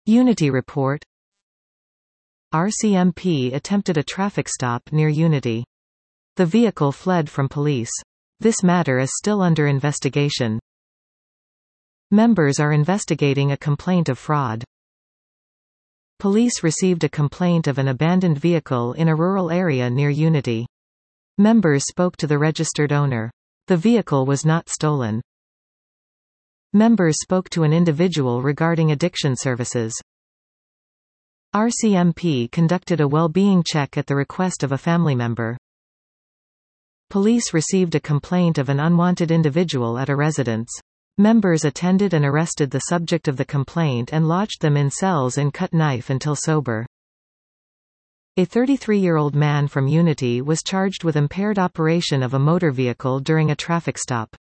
Unity report. RCMP attempted a traffic stop near Unity. The vehicle fled from police. This matter is still under investigation. Members are investigating a complaint of fraud. Police received a complaint of an abandoned vehicle in a rural area near Unity. Members spoke to the registered owner. The vehicle was not stolen. Members spoke to an individual regarding addiction services. RCMP conducted a well-being check at the request of a family member. Police received a complaint of an unwanted individual at a residence. Members attended and arrested the subject of the complaint and lodged them in cells and cut knife until sober. A 33-year-old man from Unity was charged with impaired operation of a motor vehicle during a traffic stop.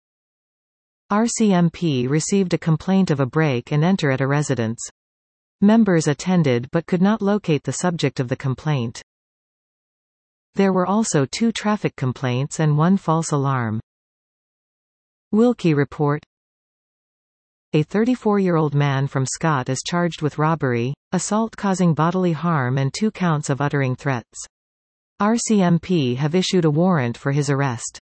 RCMP received a complaint of a break and enter at a residence. Members attended but could not locate the subject of the complaint. There were also 2 traffic complaints and 1 false alarm. Wilkie report. A 34-year-old man from Scott is charged with robbery, assault causing bodily harm and 2 counts of uttering threats. RCMP have issued a warrant for his arrest.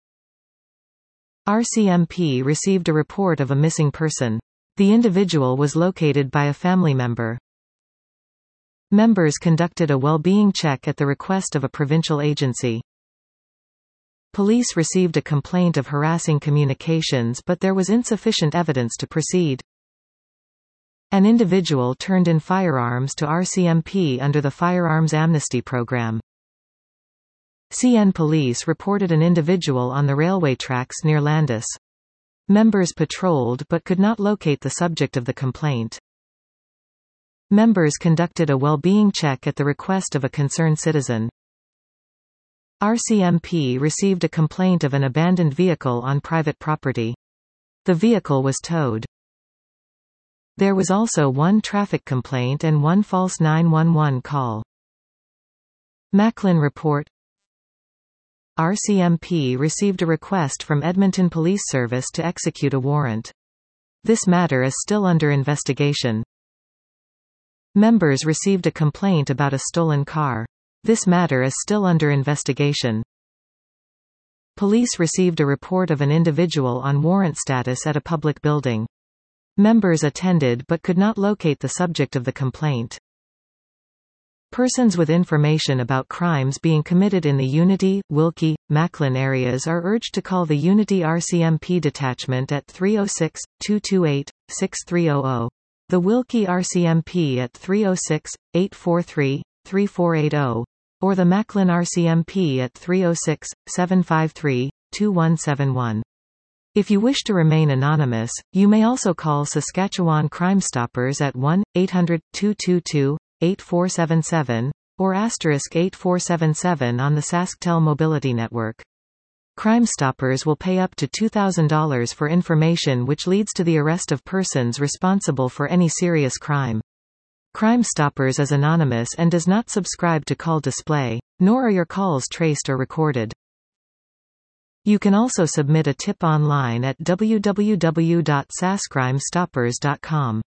RCMP received a report of a missing person. The individual was located by a family member. Members conducted a well-being check at the request of a provincial agency. Police received a complaint of harassing communications, but there was insufficient evidence to proceed. An individual turned in firearms to RCMP under the Firearms Amnesty Program. CN Police reported an individual on the railway tracks near Landis. Members patrolled but could not locate the subject of the complaint. Members conducted a well-being check at the request of a concerned citizen. RCMP received a complaint of an abandoned vehicle on private property. The vehicle was towed. There was also 1 traffic complaint and 1 false 911 call. Macklin report. RCMP received a request from Edmonton Police Service to execute a warrant. This matter is still under investigation. Members received a complaint about a stolen car. This matter is still under investigation. Police received a report of an individual on warrant status at a public building. Members attended but could not locate the subject of the complaint. Persons with information about crimes being committed in the Unity, Wilkie, Macklin areas are urged to call the Unity RCMP detachment at 306-228-6300, the Wilkie RCMP at 306-843-3480, or the Macklin RCMP at 306-753-2171. If you wish to remain anonymous, you may also call Saskatchewan Crime Stoppers at 1-800-222-8477, or *8477 on the SaskTel Mobility Network. Crime Stoppers will pay up to $2,000 for information which leads to the arrest of persons responsible for any serious crime. Crime Stoppers is anonymous and does not subscribe to call display, nor are your calls traced or recorded. You can also submit a tip online at www.saskcrimestoppers.com.